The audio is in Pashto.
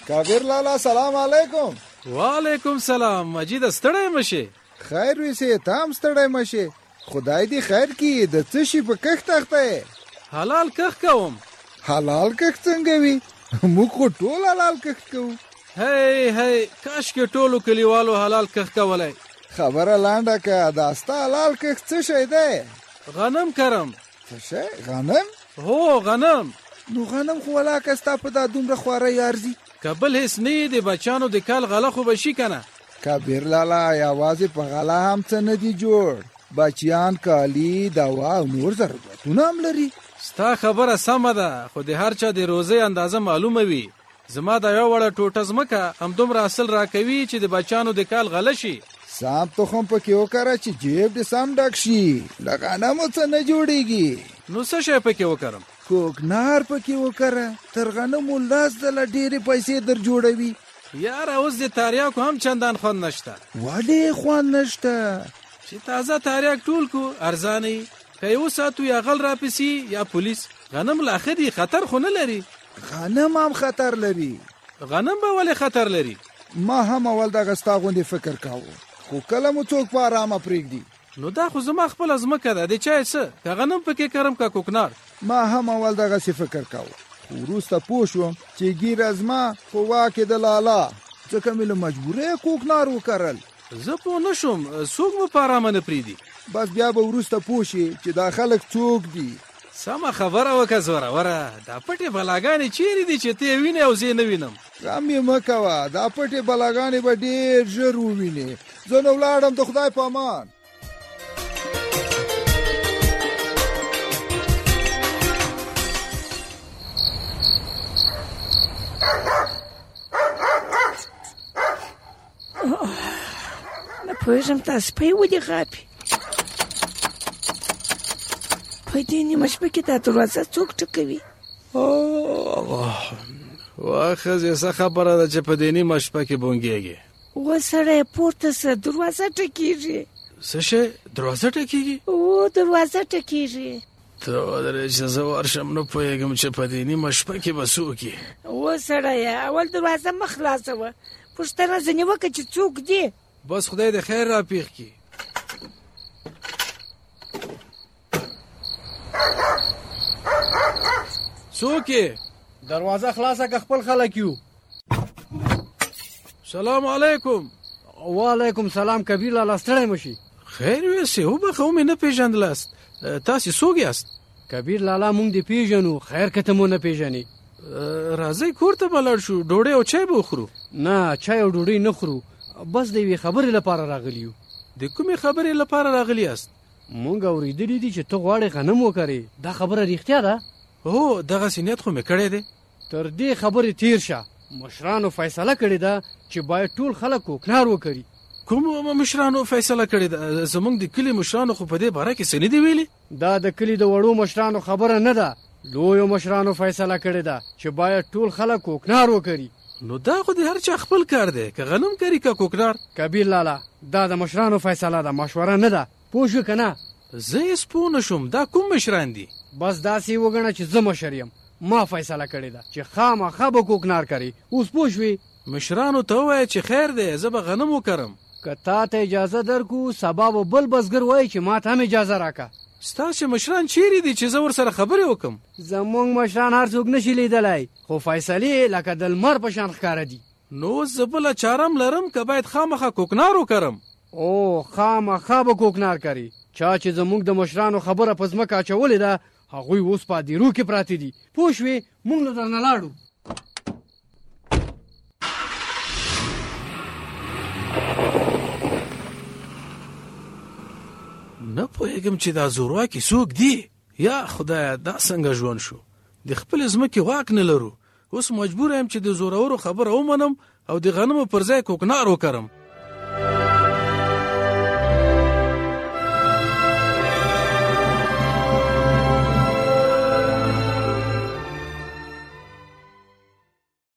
کابیر لالا سلام علیکم. وعلیکم سلام. مجید ستړی مشه؟ خیر ویسه تام ستړی مشه. خدای دې خیر کړي. د څه شي په کښ تخته؟ حلال کښ کوم. حلال کښ څنګه وي؟ موږ خو ټول حلال کښ کوو. هی کاش کې ټولو کلیوالو حلال کښ کولای. خبره لانډه که داستا حلال کښ څه شی دی؟ غنم کرم. څه شی؟ غنم؟ هو غنم. نو غنم خو ولاکه ستا په دا دومره خواره ارزي. کبل هیڅ نه د بچانو د کال غله خو بشي کنه. کبیر لالا یوازې په غله هم څه نه دی جوړ. بچیان، کالی، دوا او نور ضرورتونه هم لري. ستا خبره سمه ده، خو د هر چا د روزي اندازه معلومه وي. زما دا یو وړه ټوټه ځمکه همدومره حاصل راکوي چې د بچانو د کال غله شي. سام تخم پکې وکړه چې جیب دې سم ډک شي. له غنمو څه نه جوړیږي. نو څه شی پکې وکړم؟ کوکنار پکې وکړه. تر غنمو 10 ځله ډېرې پیسې در جوړوي. یاره اوس د تریاکو هم چندان خوند نشته. ولې خوند نشته؟ چې تازه تریاک ټول کو ارزانه که یو ساتو یا غل راپسي یا پولیس. غنم لا خدي خطر خو نه لري. غنم هم خطر لري. غنم به ولې خطر لري؟ ما هم اول دغه ستا غوندې فکر کاوه، خو کله مو څوک په ارامه پرېږدي. نو دا خو زما خپله ځمکه ده، د چا یې څه؟ که غنم پکې کرم که کوکنار. ما هم اول دغسې فکر کاوه، خو وروسته پوه شوم چې ګیره زما خو واک یې د لالا، ځکه مې له مجبورۍ کوکنار وکرل. زه پوه نه شوم څوک مو په ارامه نه پرېږدي. بس بیا به وروسته پوه شي چې دا خلک څوک دي. سمه خبره وکړه زوروره. دا پټې بلاګانې چیرې دي چې ته یې وینې او زه یې نه وینم؟ غم یې مه کوه، دا پټې بلاګانې به ډېر ژر ووینې. زه نو ولاړم، د خدای په امان. نه پوهېږم دا سپی ولې غاپي. په دې نیمه شپه کې دا دروازه څوک ټکوي؟ وا ښځې څه خبره ده چې په دې نیمه شپه کې بونګېږي؟ و سړی پورته څه دروازه ټکېږي. څه شی؟ دروازه ټکېږي؟ او دروازه ټکېږي. ته ودرې چې زه ورشم، نه پوهېږم چې په دې نیمه شپه کې به څوک یې. و سړیه اول دروازه مه خلاصوه، پوښتنه ځینې وکړه چې څوک دی. بس خدای د خیر را پیښ کړي. څوک یې؟ دروازه خلاصه که خپل خلک یو. سلام علیکم. وعلیکم سلام. کبیر لالا ستړی مشي؟ خیر ویسې وبخه مې نه پیژندلاست. تاسې څوک یاست؟ کبیر لالا مونږ دې پیژنو، خیر که ته مو نه پیژنې. راځئ کور ته به لاړ شو، ډوډۍ او چای به وخورو. نه چای او ډوډۍ نه خورو، بس د یوې خبرې لپاره راغلی یو. د کومې خبرې لپاره راغلی یاست؟ مونږ اورېدلي دي چې ته غواړې غنم وکرې. دا خبره رښتیا ده؟ هو دغسې نیت خو مې کړی دی. تر دې خبرې تیر شه. مشرانو فیصله کړې ده چې باید ټول خلک کوکنار وکړي. کوم مشرانو فیصله کړې ده؟ زمونږ د کلي مشرانو خو په دې باره کې څه نه دي ویلي. دا د کلي د وړو مشرانو خبره نه ده، لویو مشرانو فیصله کړې ده چې باید ټول خلک کوکنار وکړي. نو دا خو د هر چا خپل کار دی، که غنم کري که کوکنار. کبیر لالا دا د مشرانو فیصله ده، مشوره نه ده. پوه شو که نه؟ زه هېڅ پوه نه شوم. دا کوم مشران دي؟ بس داسې وګڼه چې زه مشر یم، ما فیصله کړې ده چې خامخا به کوکنار کوي. اوس پوه شوې؟ مشرانو ته ووایه چې خیر دی، زه به غنم وکرم. که تا ته اجازه درکو سبا به بل بزګر وایي چې ما ته هم اجازه راکه. ستاسې مشران چیرې دي چې زه ورسره خبرې وکم؟ زمونږ مشران هر څوک نشي لیدلی، خو فیصلې لکه د لمر په شان ښکاره دي. نو زه بله چارم لرم که باید خامخا کوکنار وکرم؟ او خامخا به کوکنار کوي. چا چې زمونږ د مشرانو خبره په ځمکه اچولې ده هغوی اوس په دیرو کې پراته دي. پوه شوې؟ مونږ له درنه لاړو. نه پوهېږم چې دا زورواکي څوک دي. یا خدایه دا څنګه ژوند شو؟ د خپلې ځمکې واک نه لرو، اوس مجبور یم چې د زورورو خبره ومنم او د غنمو پر ځای کوکنار وکرم.